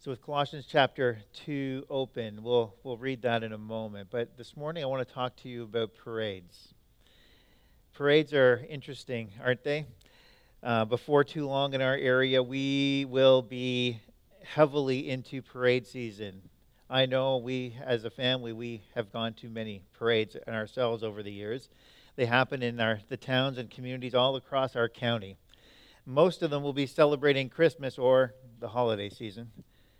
So with Colossians chapter 2 open, we'll read that in a moment. But this morning I want to talk to you about parades. Parades are interesting, aren't they? Before too long in our area, we will be heavily into parade season. I know we, as a family, we have gone to many parades ourselves over the years. They happen in the towns and communities all across our county. Most of them will be celebrating Christmas or the holiday season.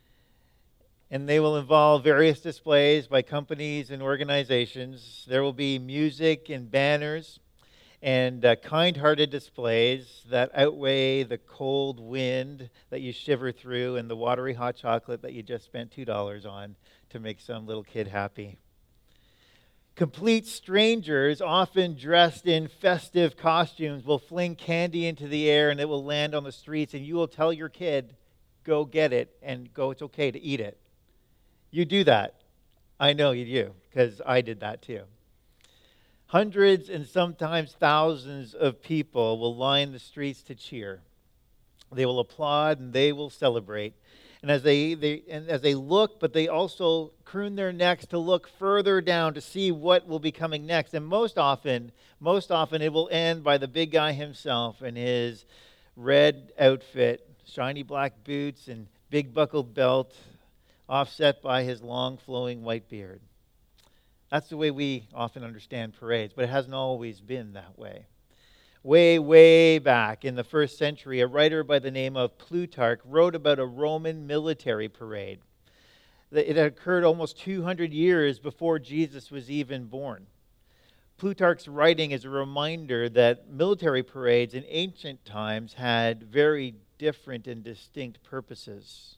And they will involve various displays by companies and organizations. There will be music and banners and kind-hearted displays that outweigh the cold wind that you shiver through and the watery hot chocolate that you just spent $2 on to make some little kid happy. Complete strangers, often dressed in festive costumes, will fling candy into the air and it will land on the streets, and you will tell your kid, go get it, and go, it's okay to eat it. You do that. I know you do, because I did that too. Hundreds and sometimes thousands of people will line the streets to cheer. They will applaud and they will celebrate. And as they look, but they also croon their necks to look further down to see what will be coming next. And most often it will end by the big guy himself in his red outfit, shiny black boots, and big buckled belt, offset by his long flowing white beard. That's the way we often understand parades, but it hasn't always been that way. Way, way back in the first century, a writer by the name of Plutarch wrote about a Roman military parade. It had occurred almost 200 years before Jesus was even born. Plutarch's writing is a reminder that military parades in ancient times had very different and distinct purposes.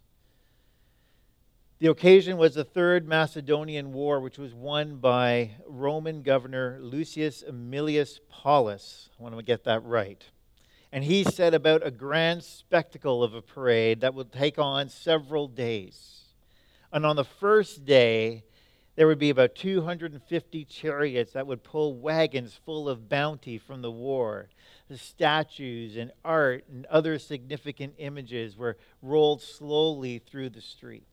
The occasion was the Third Macedonian War, which was won by Roman governor Lucius Aemilius Paulus. I want to get that right. And he set about a grand spectacle of a parade that would take on several days. And on the first day, there would be about 250 chariots that would pull wagons full of bounty from the war. The statues and art and other significant images were rolled slowly through the streets.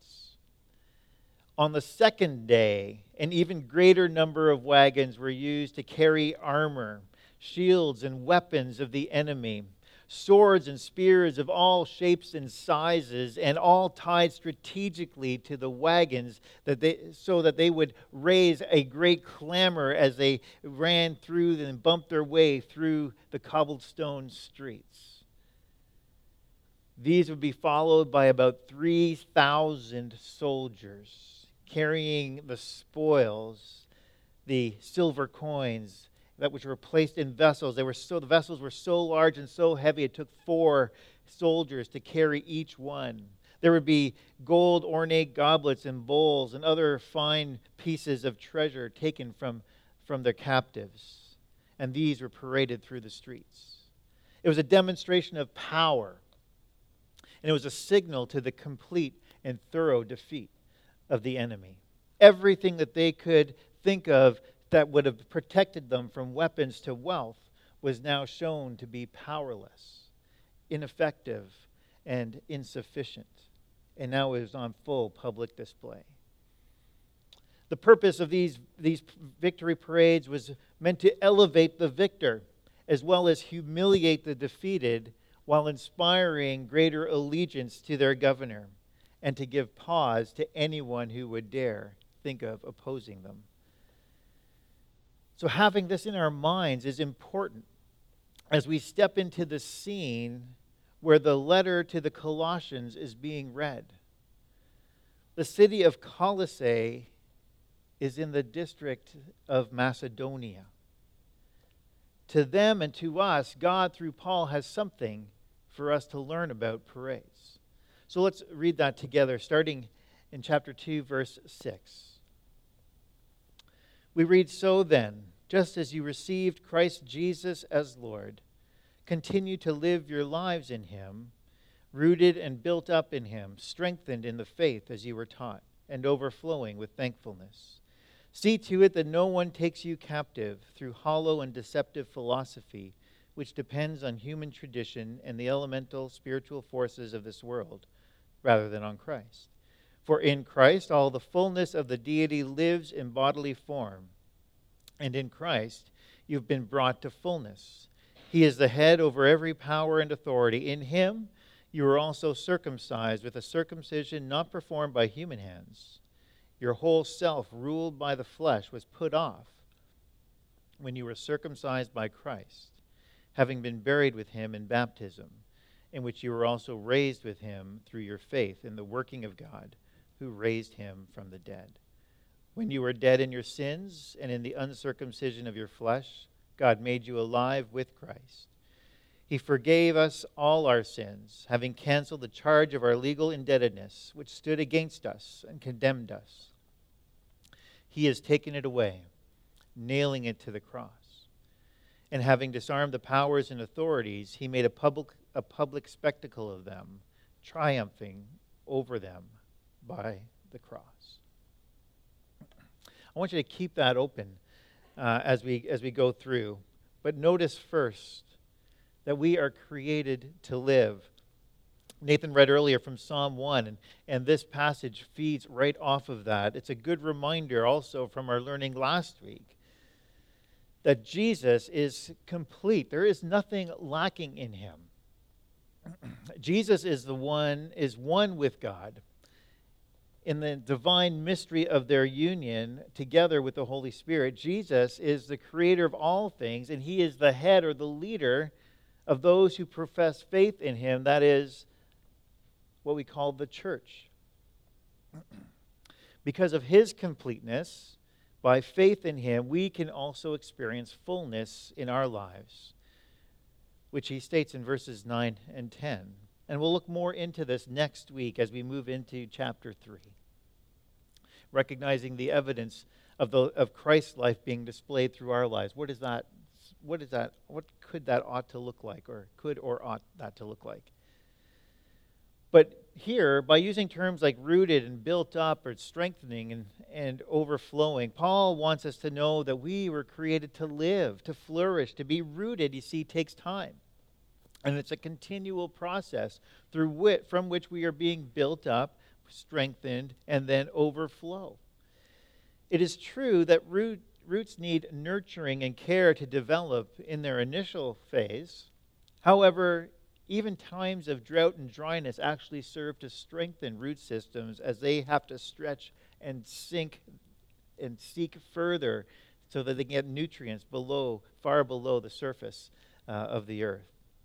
On the second day, an even greater number of wagons were used to carry armor, shields, and weapons of the enemy, swords and spears of all shapes and sizes, and all tied strategically to the wagons so that they would raise a great clamor as they ran through and bumped their way through the cobblestone streets. These would be followed by about 3,000 soldiers carrying the spoils, the silver coins that which were placed in vessels. The vessels were so large and so heavy it took 4 soldiers to carry each one. There would be gold ornate goblets and bowls and other fine pieces of treasure taken from their captives. And these were paraded through the streets. It was a demonstration of power. And it was a signal to the complete and thorough defeat of the enemy. Everything that they could think of that would have protected them from weapons to wealth was now shown to be powerless, ineffective, and insufficient. And now it was on full public display. The purpose of these victory parades was meant to elevate the victor as well as humiliate the defeated while inspiring greater allegiance to their governor and to give pause to anyone who would dare think of opposing them. So having this in our minds is important as we step into the scene where the letter to the Colossians is being read. The city of Colossae is in the district of Macedonia. To them and to us, God, through Paul, has something for us to learn about parades. So let's read that together, starting in chapter 2, verse 6. We read, "So then, just as you received Christ Jesus as Lord, continue to live your lives in him, rooted and built up in him, strengthened in the faith as you were taught, and overflowing with thankfulness. See to it that no one takes you captive through hollow and deceptive philosophy, which depends on human tradition and the elemental spiritual forces of this world, rather than on Christ. For in Christ all the fullness of the deity lives in bodily form, and in Christ you've been brought to fullness. He is the head over every power and authority. In him you were also circumcised with a circumcision not performed by human hands. Your whole self, ruled by the flesh, was put off when you were circumcised by Christ, having been buried with him in baptism, in which you were also raised with him through your faith in the working of God, who raised him from the dead. When you were dead in your sins and in the uncircumcision of your flesh, God made you alive with Christ. He forgave us all our sins, having canceled the charge of our legal indebtedness, which stood against us and condemned us. He has taken it away, nailing it to the cross. And having disarmed the powers and authorities, he made a public spectacle of them, triumphing over them by the cross. I want you to keep that open as we go through. But notice first that we are created to live. Nathan read earlier from Psalm 1, and this passage feeds right off of that. It's a good reminder also from our learning last week that Jesus is complete. There is nothing lacking in him. Jesus is one with God in the divine mystery of their union together with the Holy Spirit. Jesus is the creator of all things, and he is the head or the leader of those who profess faith in him. That is what we call the church. Because of his completeness, by faith in him, we can also experience fullness in our lives, which he states in verses 9 and 10. And we'll look more into this next week as we move into chapter 3. Recognizing the evidence of Christ's life being displayed through our lives. What could that ought to look like, or could or ought that to look like? But here, by using terms like rooted and built up or strengthening and overflowing, Paul wants us to know that we were created to live, to flourish, to be rooted, you see, takes time. And it's a continual process from which we are being built up, strengthened, and then overflow. It is true that roots need nurturing and care to develop in their initial phase. However, even times of drought and dryness actually serve to strengthen root systems as they have to stretch and sink and seek further so that they can get nutrients far below the surface of the earth.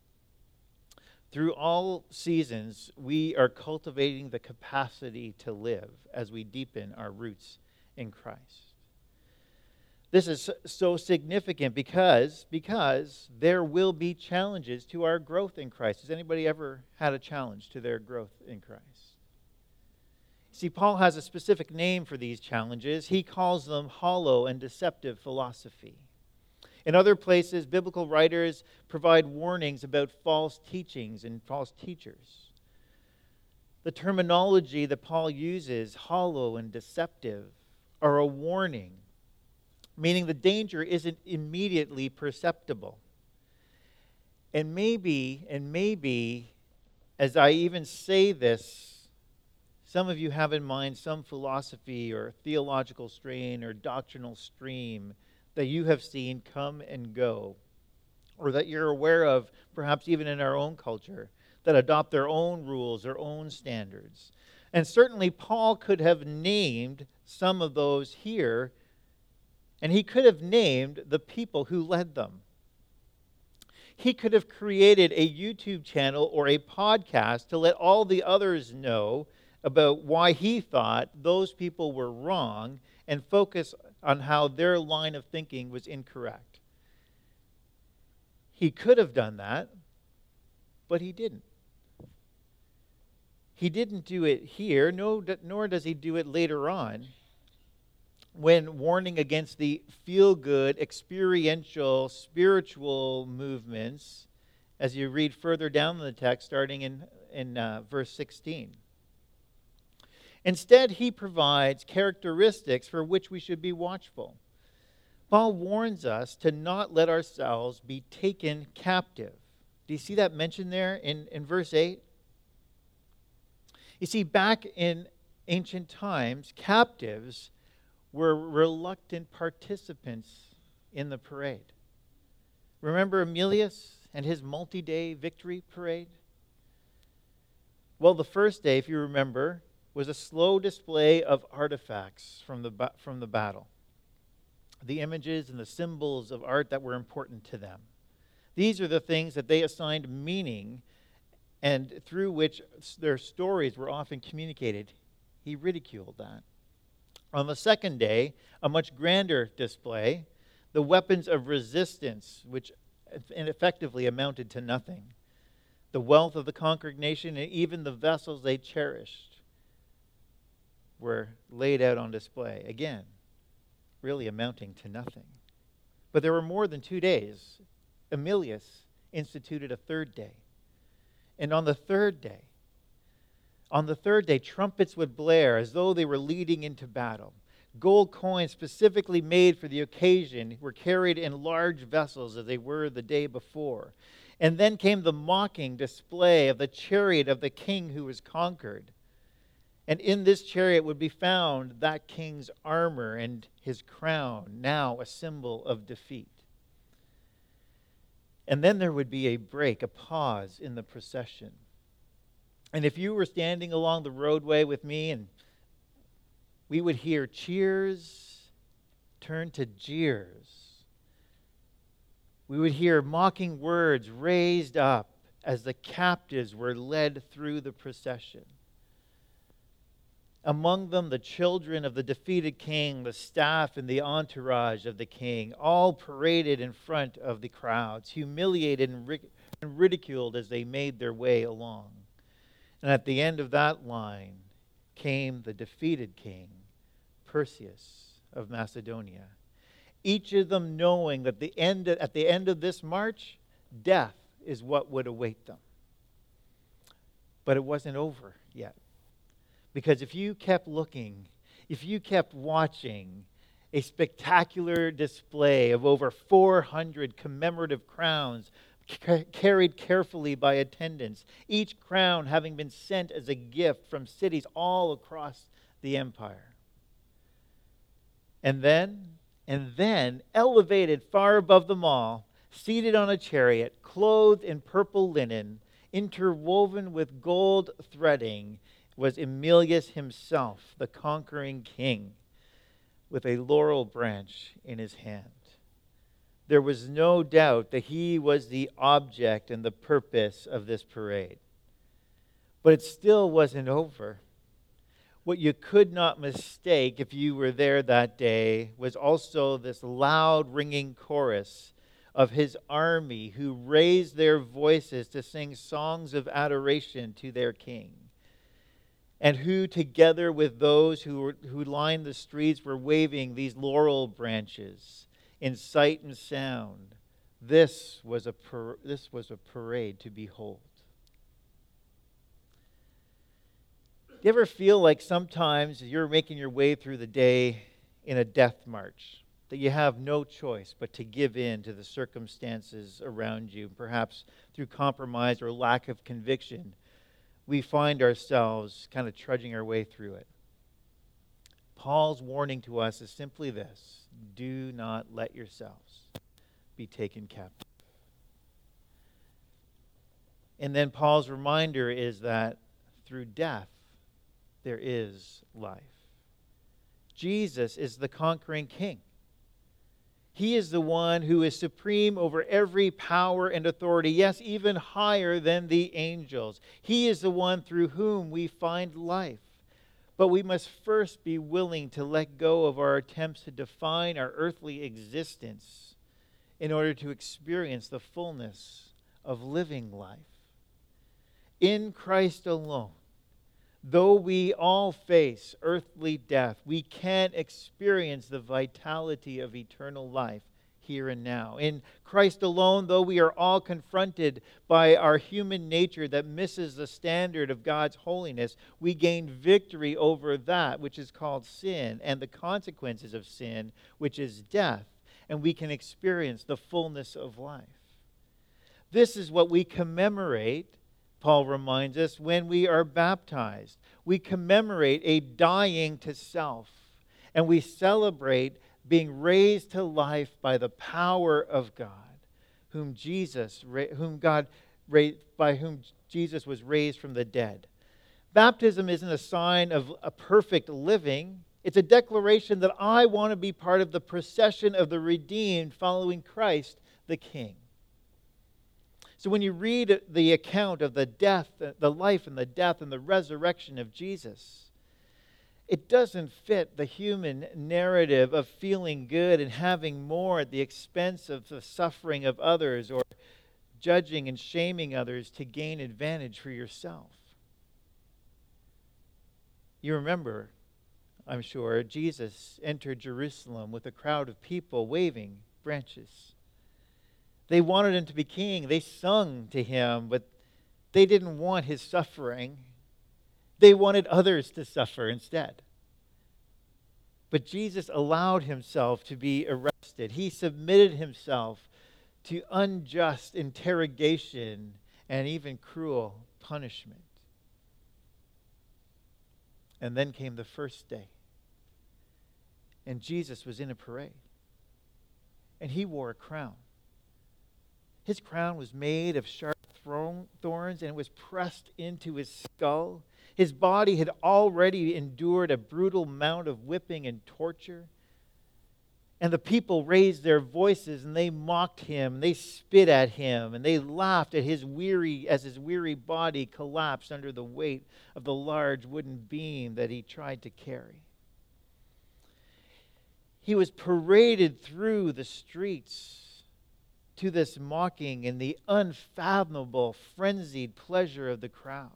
Through all seasons, we are cultivating the capacity to live as we deepen our roots in Christ. This is so significant because there will be challenges to our growth in Christ. Has anybody ever had a challenge to their growth in Christ? See, Paul has a specific name for these challenges. He calls them hollow and deceptive philosophy. In other places, biblical writers provide warnings about false teachings and false teachers. The terminology that Paul uses, hollow and deceptive, are a warning, meaning the danger isn't immediately perceptible. And maybe, as I even say this, some of you have in mind some philosophy or theological strain or doctrinal stream that you have seen come and go, or that you're aware of, perhaps even in our own culture, that adopt their own rules, their own standards. And certainly Paul could have named some of those here, and he could have named the people who led them. He could have created a YouTube channel or a podcast to let all the others know about why he thought those people were wrong and focus on how their line of thinking was incorrect. He could have done that, but he didn't. He didn't do it here, nor does he do it later on when warning against the feel-good, experiential, spiritual movements, as you read further down in the text, starting in verse 16. Instead, he provides characteristics for which we should be watchful. Paul warns us to not let ourselves be taken captive. Do you see that mentioned there in verse 8? You see, back in ancient times, captives were reluctant participants in the parade. Remember Emilius and his multi-day victory parade? Well, the first day, if you remember, was a slow display of artifacts from the battle. The images and the symbols of art that were important to them. These are the things that they assigned meaning and through which their stories were often communicated. He ridiculed that. On the second day, a much grander display, the weapons of resistance, which effectively amounted to nothing, the wealth of the conquered nation, and even the vessels they cherished were laid out on display. Again, really amounting to nothing. But there were more than 2 days. Emilius instituted a third day. And on the third day, trumpets would blare as though they were leading into battle. Gold coins specifically made for the occasion were carried in large vessels as they were the day before. And then came the mocking display of the chariot of the king who was conquered. And in this chariot would be found that king's armor and his crown, now a symbol of defeat. And then there would be a break, a pause in the procession. And if you were standing along the roadway with me, and we would hear cheers turn to jeers. We would hear mocking words raised up as the captives were led through the procession. Among them, the children of the defeated king, the staff and the entourage of the king, all paraded in front of the crowds, humiliated and ridiculed as they made their way along. And at the end of that line came the defeated king, Perseus of Macedonia. Each of them knowing that at the end of this march, death is what would await them. But it wasn't over yet. Because if you kept looking, if you kept watching a spectacular display of over 400 commemorative crowns carried carefully by attendants, each crown having been sent as a gift from cities all across the empire. And then, elevated far above them all, seated on a chariot, clothed in purple linen, interwoven with gold threading, was Emilius himself, the conquering king, with a laurel branch in his hand. There was no doubt that he was the object and the purpose of this parade. But it still wasn't over. What you could not mistake if you were there that day was also this loud ringing chorus of his army who raised their voices to sing songs of adoration to their king. And who, together with those who lined the streets, were waving these laurel branches in sight and sound. This was a parade to behold. Do you ever feel like sometimes you're making your way through the day in a death march, that you have no choice but to give in to the circumstances around you, perhaps through compromise or lack of conviction? We find ourselves kind of trudging our way through it. Paul's warning to us is simply this: do not let yourselves be taken captive. And then Paul's reminder is that through death, there is life. Jesus is the conquering king. He is the one who is supreme over every power and authority, yes, even higher than the angels. He is the one through whom we find life. But we must first be willing to let go of our attempts to define our earthly existence in order to experience the fullness of living life. In Christ alone, though we all face earthly death, we can experience the vitality of eternal life here and now. In Christ alone, though we are all confronted by our human nature that misses the standard of God's holiness, we gain victory over that which is called sin and the consequences of sin, which is death, and we can experience the fullness of life. This is what we commemorate, Paul reminds us, when we are baptized. we commemorate a dying to self, and we celebrate being raised to life by the power of God, by whom Jesus was raised from the dead. Baptism isn't a sign of a perfect living. It's a declaration that I want to be part of the procession of the redeemed following Christ the King. So when you read the account of the death, the life and the death and the resurrection of Jesus, it doesn't fit the human narrative of feeling good and having more at the expense of the suffering of others, or judging and shaming others to gain advantage for yourself. You remember, I'm sure, Jesus entered Jerusalem with a crowd of people waving branches. They wanted him to be king. They sung to him, but they didn't want his suffering. They wanted others to suffer instead. But Jesus allowed himself to be arrested. He submitted himself to unjust interrogation and even cruel punishment. And then came the first day. And Jesus was in a parade. And he wore a crown. His crown was made of sharp thorns, and it was pressed into his skull. His body had already endured a brutal amount of whipping and torture. And the people raised their voices, and they mocked him, they spit at him, and they laughed at his weary body collapsed under the weight of the large wooden beam that he tried to carry. He was paraded through the streets to this mocking and the unfathomable, frenzied pleasure of the crowds.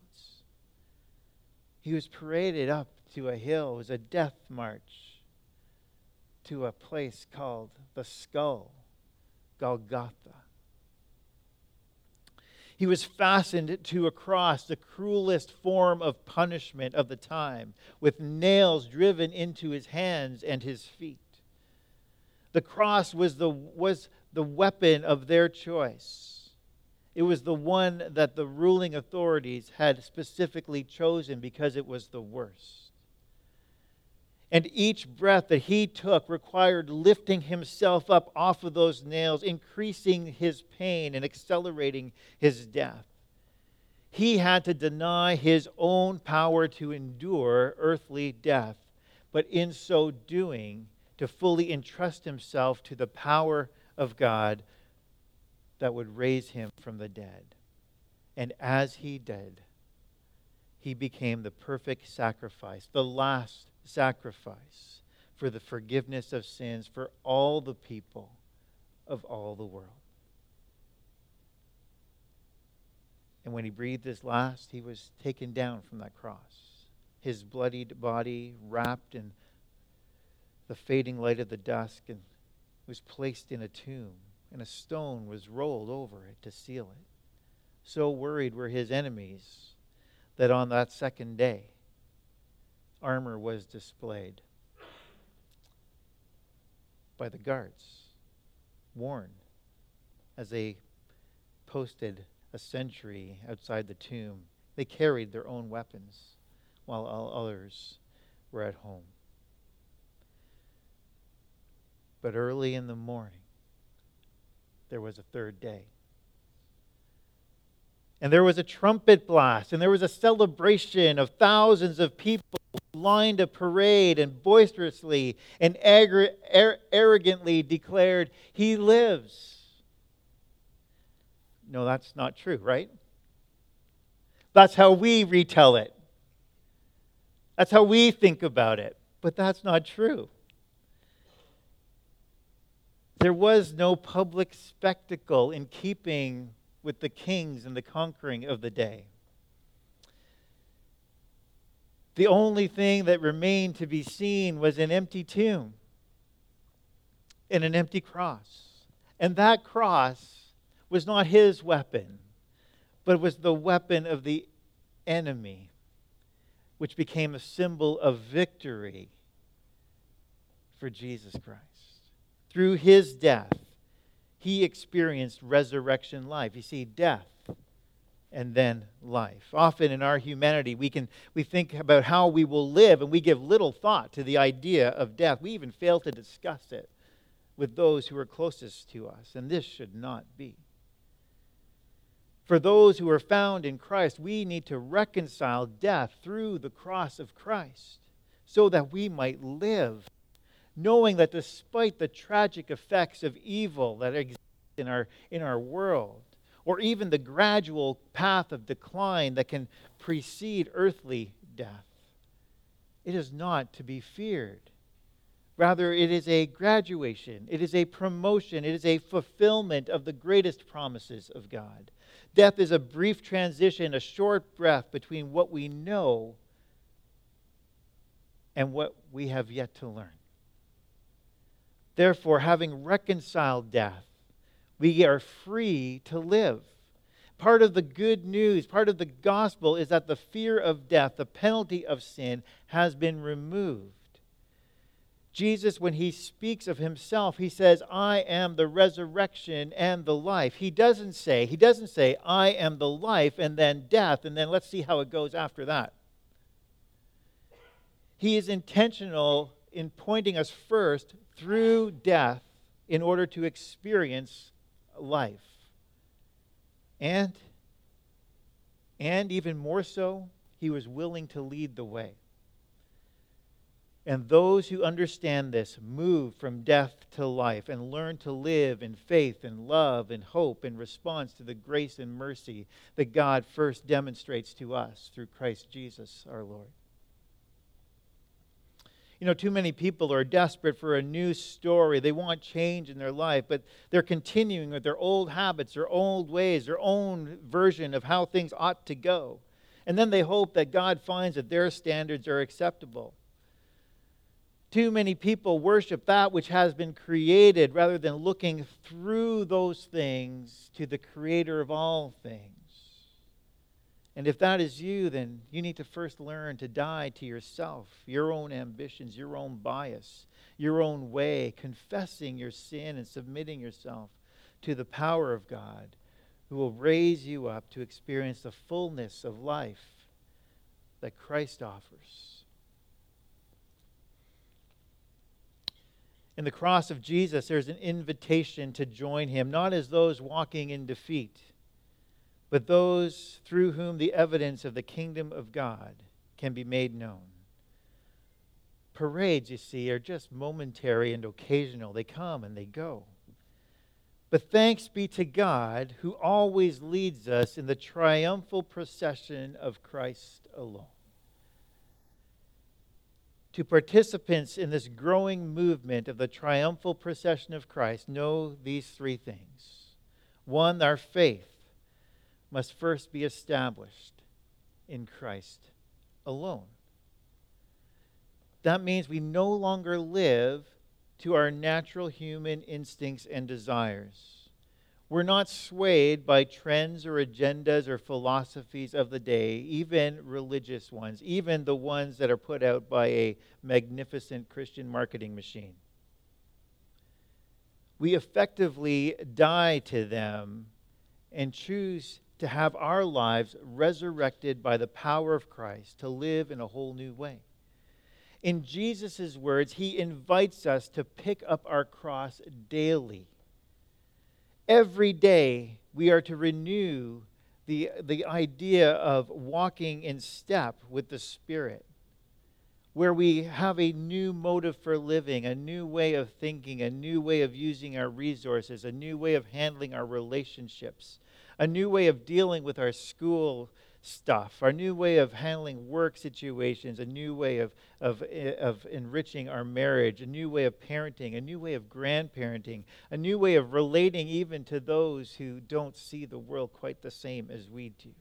He was paraded up to a hill. It was a death march to a place called the Skull, Golgotha. He was fastened to a cross, the cruelest form of punishment of the time, with nails driven into his hands and his feet. The cross was the weapon of their choice. It was the one that the ruling authorities had specifically chosen because it was the worst. And each breath that he took required lifting himself up off of those nails, increasing his pain and accelerating his death. He had to deny his own power to endure earthly death, but in so doing, to fully entrust himself to the power of God that would raise him from the dead. And as he did, he became the perfect sacrifice, the last sacrifice for the forgiveness of sins for all the people of all the world. And when he breathed his last, he was taken down from that cross, his bloodied body wrapped in the fading light of the dusk, and was placed in a tomb, and a stone was rolled over it to seal it. So worried were his enemies that on that second day, armor was displayed by the guards, worn as they posted a sentry outside the tomb. They carried their own weapons while all others were at home. But early in the morning, there was a third day. And there was a trumpet blast, and there was a celebration of thousands of people who lined a parade and boisterously and arrogantly declared, "He lives." No, that's not true, right? That's how we retell it. That's how we think about it. But that's not true. There was no public spectacle in keeping with the kings and the conquering of the day. The only thing that remained to be seen was an empty tomb and an empty cross. And that cross was not his weapon, but it was the weapon of the enemy, which became a symbol of victory for Jesus Christ. Through his death, he experienced resurrection life. You see, death and then life. Often in our humanity, we think about how we will live, and we give little thought to the idea of death. We even fail to discuss it with those who are closest to us, and this should not be. For those who are found in Christ, we need to reconcile death through the cross of Christ so that we might live, knowing that despite the tragic effects of evil that exist in our world, or even the gradual path of decline that can precede earthly death, it is not to be feared. Rather, it is a graduation, it is a promotion, it is a fulfillment of the greatest promises of God. Death is a brief transition, a short breath between what we know and what we have yet to learn. Therefore, having reconciled death, we are free to live. Part of the good news, part of the gospel is that the fear of death, the penalty of sin, has been removed. Jesus, when he speaks of himself, he says, I am the resurrection and the life. He doesn't say, I am the life and then death, and then let's see how it goes after that. He is intentional in pointing us first through death in order to experience life. And even more so, he was willing to lead the way. And those who understand this move from death to life and learn to live in faith and love and hope in response to the grace and mercy that God first demonstrates to us through Christ Jesus our Lord. You know, too many people are desperate for a new story. They want change in their life, but they're continuing with their old habits, their old ways, their own version of how things ought to go. And then they hope that God finds that their standards are acceptable. Too many people worship that which has been created rather than looking through those things to the Creator of all things. And if that is you, then you need to first learn to die to yourself, your own ambitions, your own bias, your own way, confessing your sin and submitting yourself to the power of God, who will raise you up to experience the fullness of life that Christ offers. In the cross of Jesus, there's an invitation to join him, not as those walking in defeat, but those through whom the evidence of the kingdom of God can be made known. Parades, you see, are just momentary and occasional. They come and they go. But thanks be to God who always leads us in the triumphal procession of Christ alone. To participants in this growing movement of the triumphal procession of Christ, know these three things. One, our faith must first be established in Christ alone. That means we no longer live to our natural human instincts and desires. We're not swayed by trends or agendas or philosophies of the day, even religious ones, even the ones that are put out by a magnificent Christian marketing machine. We effectively die to them and choose to have our lives resurrected by the power of Christ to live in a whole new way. In Jesus' words, he invites us to pick up our cross daily. Every day we are to renew the idea of walking in step with the Spirit, where we have a new motive for living, a new way of thinking, a new way of using our resources, a new way of handling our relationships, a new way of dealing with our school stuff, our new way of handling work situations, a new way of enriching our marriage, a new way of parenting, a new way of grandparenting, a new way of relating even to those who don't see the world quite the same as we do.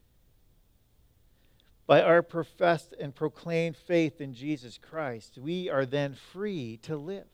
By our professed and proclaimed faith in Jesus Christ, we are then free to live.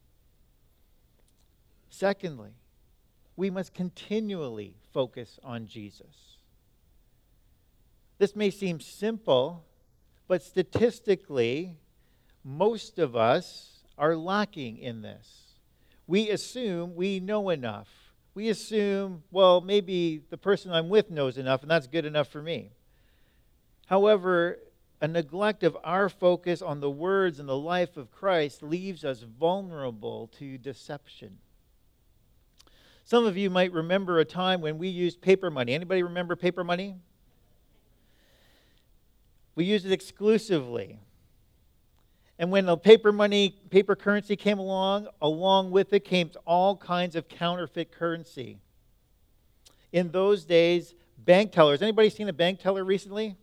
Secondly, we must continually focus on Jesus. This may seem simple, but statistically, most of us are lacking in this. We assume we know enough. We assume, well, maybe the person I'm with knows enough, and that's good enough for me. However, a neglect of our focus on the words and the life of Christ leaves us vulnerable to deception. Some of you might remember a time when we used paper money. Anybody remember paper money? We used it exclusively. And when the paper currency came along with it came all kinds of counterfeit currency. In those days, bank tellers, anybody seen a bank teller recently?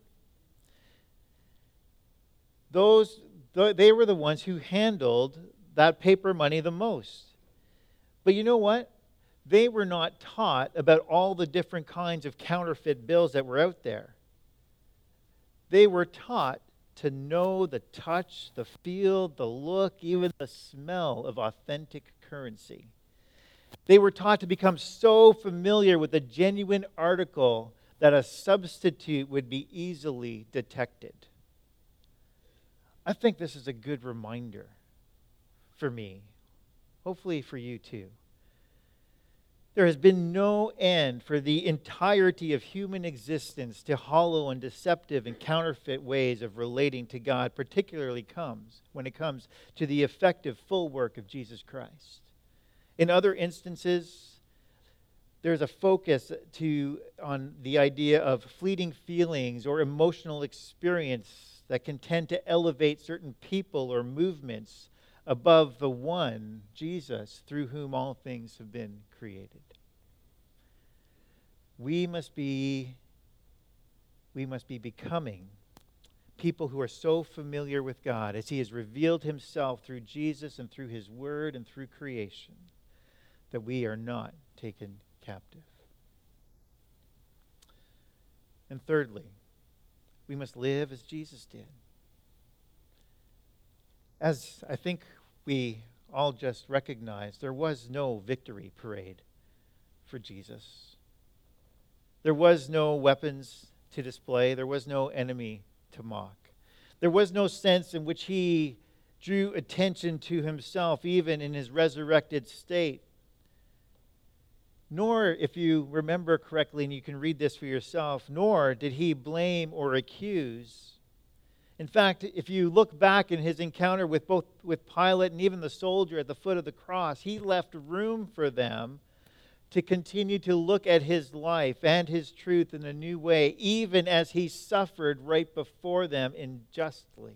They were the ones who handled that paper money the most. But you know what? They were not taught about all the different kinds of counterfeit bills that were out there. They were taught to know the touch, the feel, the look, even the smell of authentic currency. They were taught to become so familiar with a genuine article that a substitute would be easily detected. I think this is a good reminder for me, hopefully for you too. There has been no end for the entirety of human existence to hollow and deceptive and counterfeit ways of relating to God, particularly when it comes to the effective full work of Jesus Christ. In other instances, there's a focus on the idea of fleeting feelings or emotional experience that can tend to elevate certain people or movements above the one, Jesus, through whom all things have been created. We must be becoming people who are so familiar with God as He has revealed Himself through Jesus and through His Word and through creation, that we are not taken captive. And thirdly, we must live as Jesus did. As I think we all just recognized, there was no victory parade for Jesus. There was no weapons to display. There was no enemy to mock. There was no sense in which He drew attention to Himself, even in His resurrected state. Nor, if you remember correctly, and you can read this for yourself, nor did He blame or accuse. In fact, if you look back in His encounter with Pilate and even the soldier at the foot of the cross, He left room for them to continue to look at His life and His truth in a new way, even as He suffered right before them unjustly.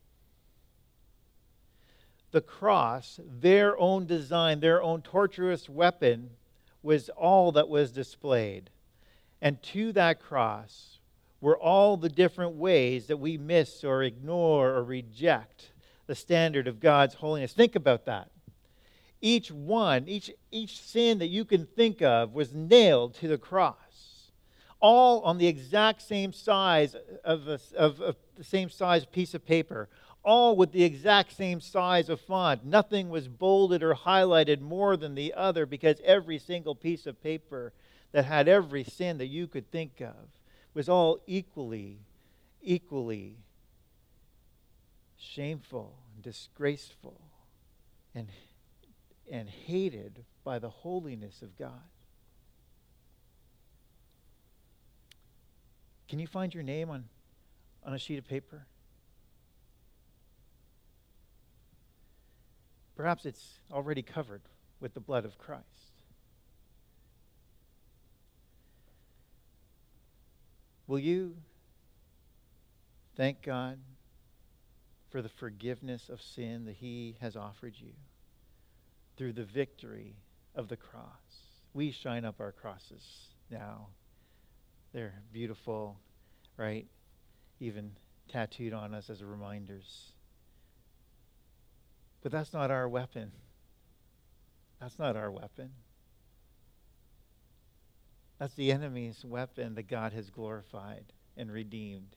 The cross, their own design, their own torturous weapon, was all that was displayed. And to that cross were all the different ways that we miss or ignore or reject the standard of God's holiness. Think about that. Each sin that you can think of was nailed to the cross, all on the exact same size of the same size piece of paper, all with the exact same size of font. Nothing was bolded or highlighted more than the other, because every single piece of paper that had every sin that you could think of was all equally shameful, disgraceful, and hated by the holiness of God. Can you find your name on a sheet of paper? Perhaps it's already covered with the blood of Christ. Will you thank God for the forgiveness of sin that He has offered you through the victory of the cross? We shine up our crosses now. They're beautiful, right? Even tattooed on us as reminders. But that's not our weapon. That's not our weapon. That's the enemy's weapon that God has glorified and redeemed.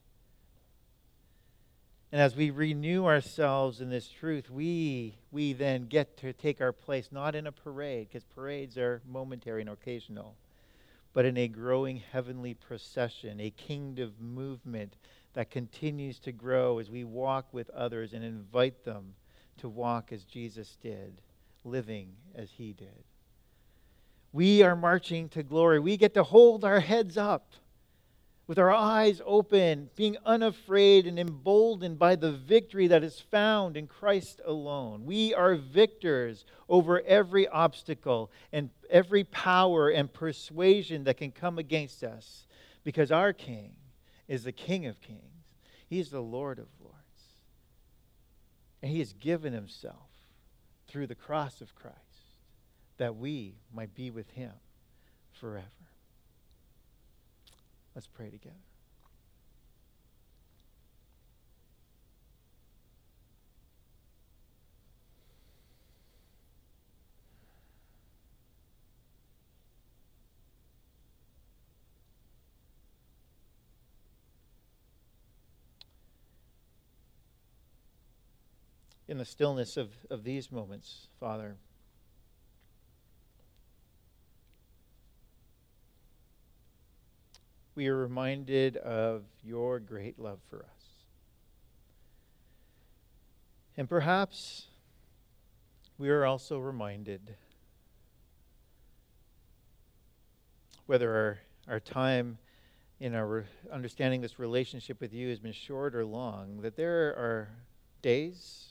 And as we renew ourselves in this truth, we then get to take our place not in a parade, because parades are momentary and occasional, but in a growing heavenly procession, a kingdom movement that continues to grow as we walk with others and invite them to walk as Jesus did, living as He did. We are marching to glory. We get to hold our heads up with our eyes open, being unafraid and emboldened by the victory that is found in Christ alone. We are victors over every obstacle and every power and persuasion that can come against us, because our King is the King of Kings. He is the Lord of Lords. And He has given Himself through the cross of Christ that we might be with Him forever. Let's pray together. In the stillness of these moments, Father, we are reminded of your great love for us. And perhaps we are also reminded, whether our time in our understanding this relationship with you has been short or long, that there are days,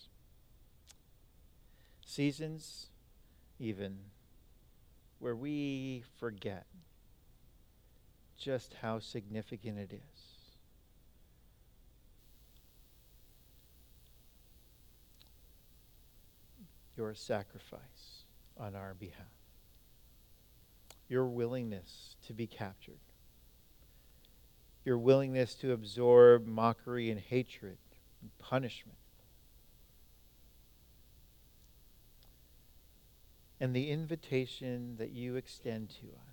seasons even, where we forget just how significant it is. Your sacrifice on our behalf. Your willingness to be captured. Your willingness to absorb mockery and hatred and punishment. And the invitation that you extend to us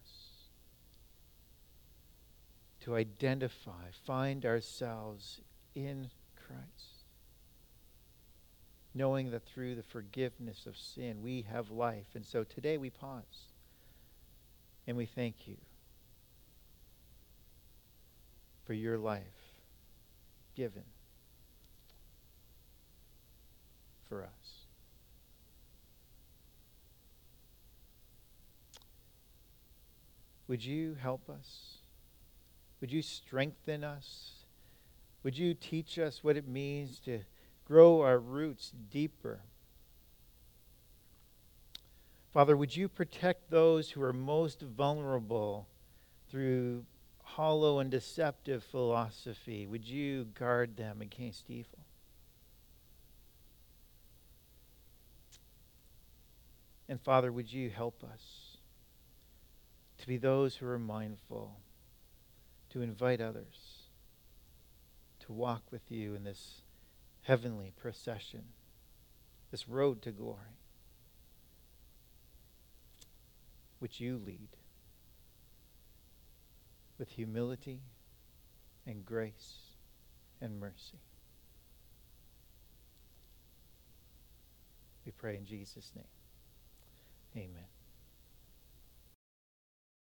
to identify, find ourselves in Christ, knowing that through the forgiveness of sin we have life. And so today we pause and we thank you for your life given for us. Would you help us? Would you strengthen us? Would you teach us what it means to grow our roots deeper? Father, would you protect those who are most vulnerable through hollow and deceptive philosophy? Would you guard them against evil? And Father, would you help us to be those who are mindful, to invite others to walk with you in this heavenly procession, this road to glory, which you lead with humility and grace and mercy. We pray in Jesus' name. Amen.